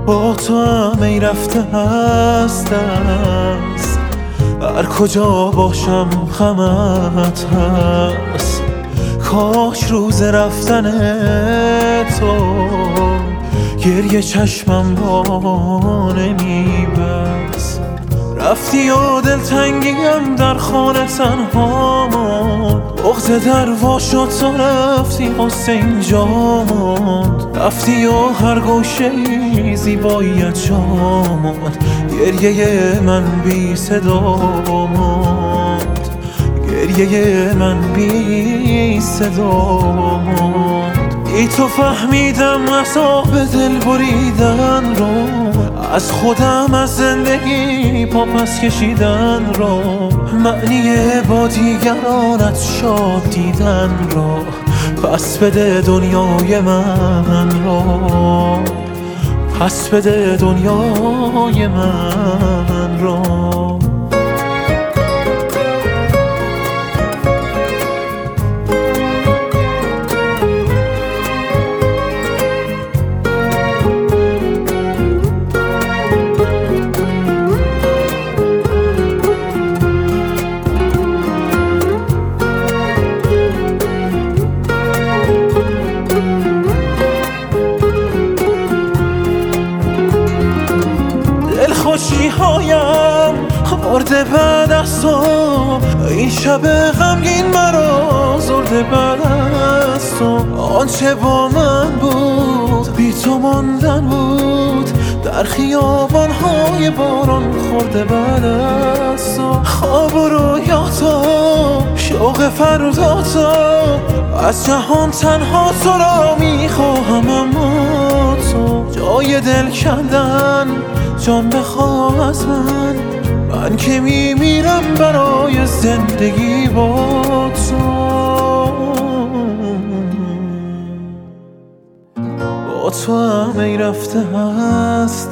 با تو هم ای رفته هست هر کجا باشم غمت هست. کاش روز رفتن تو گریه چشمم را نمیبست. رفتی و دلتنگیم در خانه تنها ماند، بغض در وا شد تا رفتی قصه اینجا ماند. رفتی و هر گوشه زیباییت جا ماند، گریه من بی صدا ماند، گریه من بی صدا ماند. ای تو فهمیدم عذاب دل بریدن رو، از خودم از زندگی پا پس کشیدن رو، معنی با دیگرانت شاد دیدن رو. پس بده دنیای من رو، پس بده دنیای من رو. خوشی هایم آورده بعد از تو، این شب غمگین مرا زرده بعد از تو. آنچه با من بود بی تو ماندن بود، در خیابان های باران خورده بعد از تو. خواب و رویاتا شوق فردا تا، از جهان تنها تو را میخواهم اما تو. جای دل کندن جان بخواه از من که میمیرم برای زندگی با تو. با تو هم ای رفته هست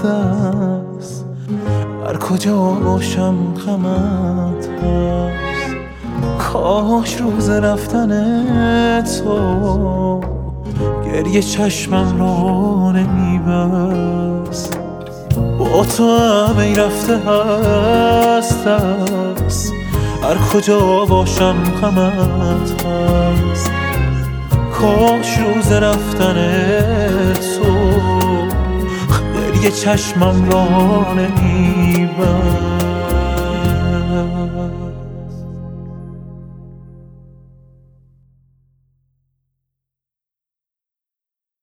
هر کجا باشم غمت هست. کاش روز رفتن تو گریه چشمم را نمیبست. با تو هم ای رفته هست هر کجا باشم غمت هست. کاش روز رفتن تو گریه چشمم را نمی